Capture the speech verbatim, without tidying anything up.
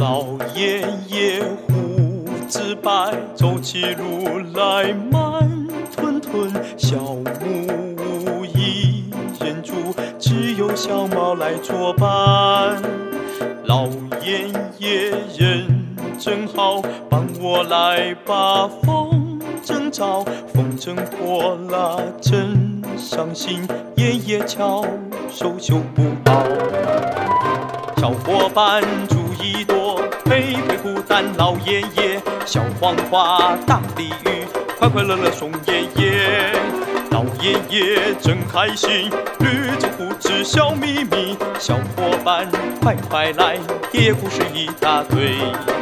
老爷爷胡子白，走起路来慢吞吞。小木屋一人住，只有小猫来作伴。老爷爷人真好，帮我来把风筝找，风筝破了真伤心，爷爷巧手修不好。小伙伴注意多，陪陪孤单老爷爷，小黄花大鲤鱼，快快乐乐送爷爷。老爷爷真开心，捋着胡子笑眯眯，小伙伴快快来，爷爷故事一大堆。